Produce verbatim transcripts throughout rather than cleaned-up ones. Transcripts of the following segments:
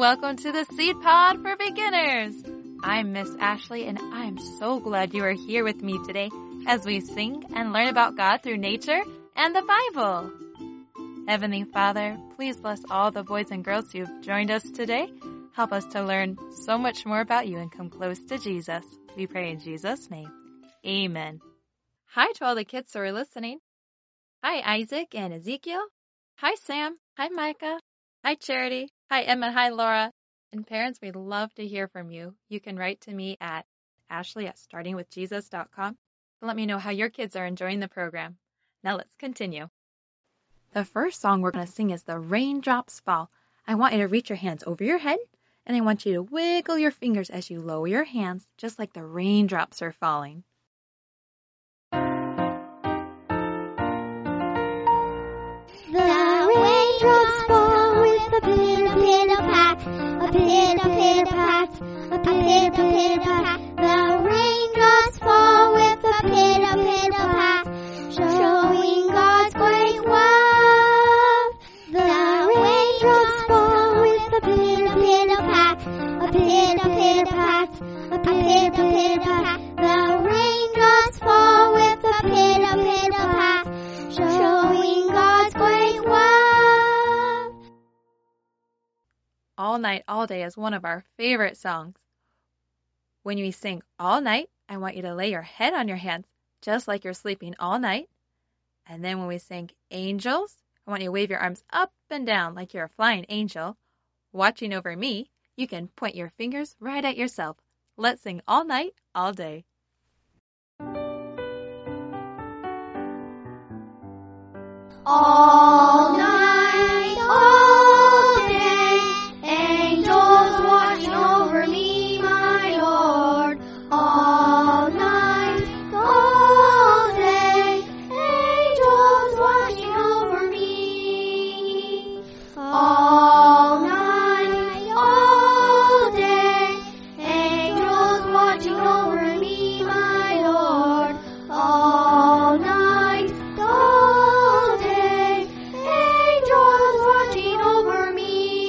Welcome to the Seed Pod for Beginners. I'm Miss Ashley, and I'm so glad you are here with me today as we sing and learn about God through nature and the Bible. Heavenly Father, please bless all the boys and girls who have joined us today. Help us to learn so much more about you and come close to Jesus. We pray in Jesus' name. Amen. Hi to all the kids who are listening. Hi, Isaac and Ezekiel. Hi, Sam. Hi, Micah. Hi, Charity. Hi, Emma. Hi, Laura. And parents, we'd love to hear from you. You can write to me at ashley at starting with jesus dot com to let me know how your kids are enjoying the program. Now let's continue. The first song we're going to sing is The Raindrops Fall. I want you to reach your hands over your head, and I want you to wiggle your fingers as you lower your hands, just like the raindrops are falling. The raindrops fall with a pitter pitter pat, a pitter pitter pat, a pitter pitter pat. The raindrops fall with a pitter pitter pat, showing God's great love. The raindrops fall with a pitter pitter pat, a pitter pitter pat, a pitter pitter pat. The raindrops fall with a pitter pitter pat, showing God's great love. All Night, All Day is one of our favorite songs. When we sing All Night, I want you to lay your head on your hands, just like you're sleeping all night. And then when we sing Angels, I want you to wave your arms up and down like you're a flying angel. Watching over me, you can point your fingers right at yourself. Let's sing All Night, All Day. All night, all day, angels watching over me, my Lord. All night, all day, angels watching over me. All night, all day, angels watching over me, my Lord. All night, all day, angels watching over me.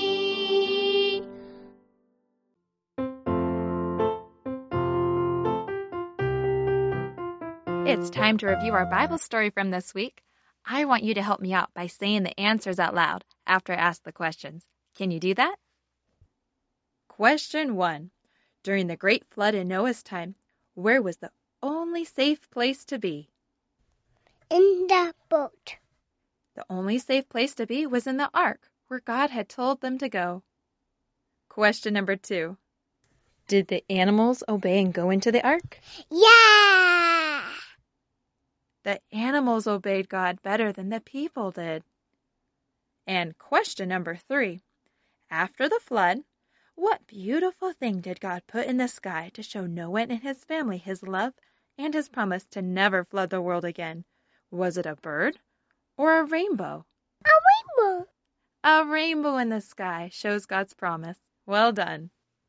It's time to review our Bible story from this week. I want you to help me out by saying the answers out loud after I ask the questions. Can you do that? Question one. During the great flood in Noah's time, where was the only safe place to be? In the boat. The only safe place to be was in the ark, where God had told them to go. Question number two. Did the animals obey and go into the ark? Yeah! The animals obeyed God better than the people did. And question number three. After the flood, what beautiful thing did God put in the sky to show Noah and his family his love and his promise to never flood the world again? Was it a bird or a rainbow? A rainbow. A rainbow in the sky shows God's promise. Well done.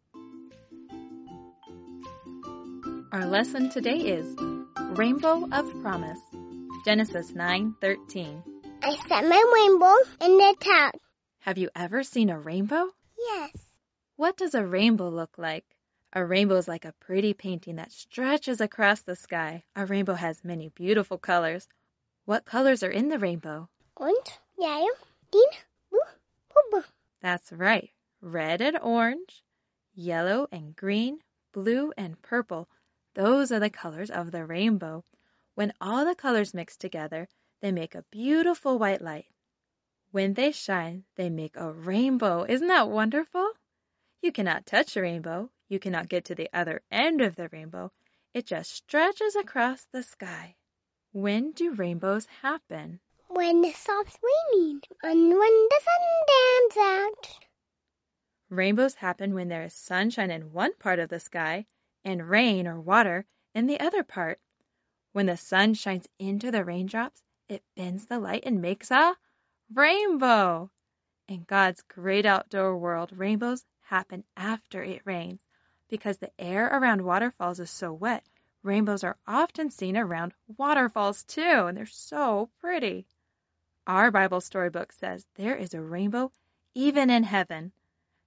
Our lesson today is Rainbow of Promise. Genesis nine thirteen. I set my rainbow in the town. Have you ever seen a rainbow? Yes. What does a rainbow look like? A rainbow is like a pretty painting that stretches across the sky. A rainbow has many beautiful colors. What colors are in the rainbow? Orange, yellow, green, blue, purple. That's right. Red and orange, yellow and green, blue and purple. Those are the colors of the rainbow. When all the colors mix together, they make a beautiful white light. When they shine, they make a rainbow. Isn't that wonderful? You cannot touch a rainbow. You cannot get to the other end of the rainbow. It just stretches across the sky. When do rainbows happen? When it stops raining and when the sun dams out. Rainbows happen when there is sunshine in one part of the sky and rain or water in the other part. When the sun shines into the raindrops, it bends the light and makes a rainbow. In God's great outdoor world, rainbows happen after it rains. Because the air around waterfalls is so wet, rainbows are often seen around waterfalls too, and they're so pretty. Our Bible storybook says there is a rainbow even in heaven.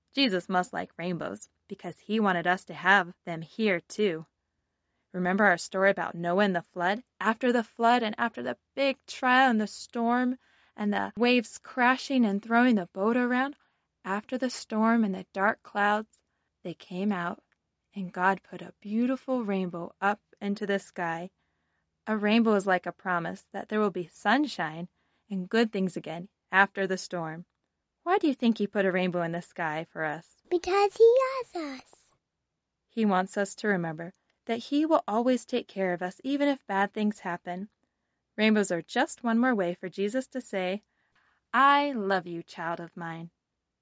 Jesus must like rainbows because he wanted us to have them here too. Remember our story about Noah and the flood? After the flood and after the big trial and the storm and the waves crashing and throwing the boat around, after the storm and the dark clouds, they came out and God put a beautiful rainbow up into the sky. A rainbow is like a promise that there will be sunshine and good things again after the storm. Why do you think he put a rainbow in the sky for us? Because he loves us. He wants us to remember that he will always take care of us even if bad things happen. Rainbows are just one more way for Jesus to say, I love you, child of mine.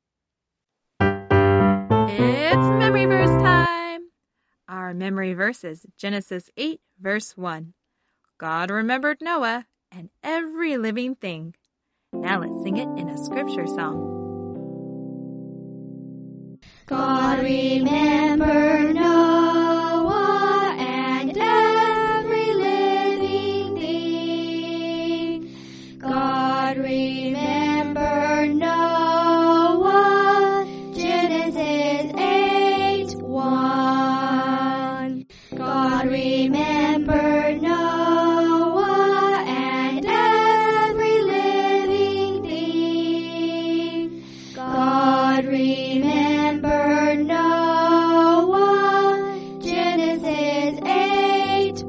It's memory verse time. Our memory verse is Genesis eight, verse one. God remembered Noah and every living thing. Now let's sing it in a scripture song. God remember Noah and every living thing. God remember Noah, Genesis eight, one. God remember Noah and every living thing. God remember Noah, Genesis eight,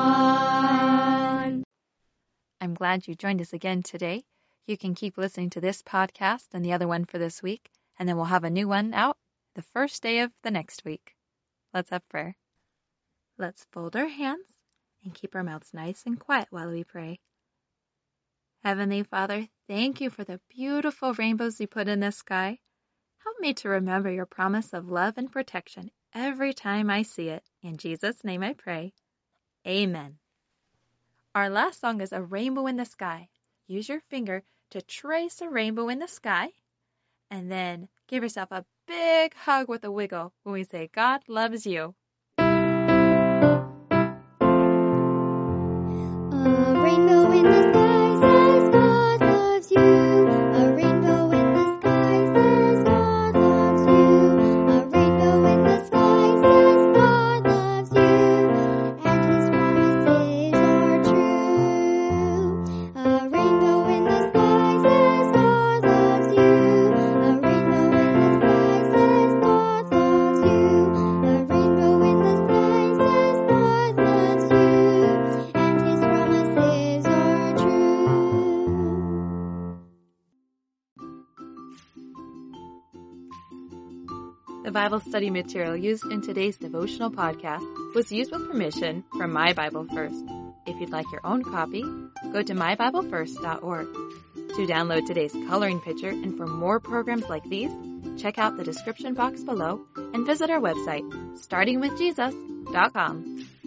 one. I'm glad you joined us again today. You can keep listening to this podcast and the other one for this week, and then we'll have a new one out the first day of the next week. Let's have prayer. Let's fold our hands and keep our mouths nice and quiet while we pray. Heavenly Father, thank you for the beautiful rainbows you put in the sky. Help me to remember your promise of love and protection every time I see it. In Jesus' name I pray. Amen. Our last song is A Rainbow in the Sky. Use your finger to trace a rainbow in the sky, and then give yourself a big hug with a wiggle when we say God loves you. A rainbow in the sky says God loves you. A rainbow in the sky says God loves you. A rainbow in the sky says God loves you. And his promises are true. A rainbow in the sky says God loves you. A rainbow in the sky says God loves you. A rainbow in the sky says God loves you. And his promises are true. The Bible study material used in today's devotional podcast was used with permission from My Bible First. If you'd like your own copy, go to my bible first dot org. To download today's coloring picture and for more programs like these, check out the description box below and visit our website, starting with jesus dot com.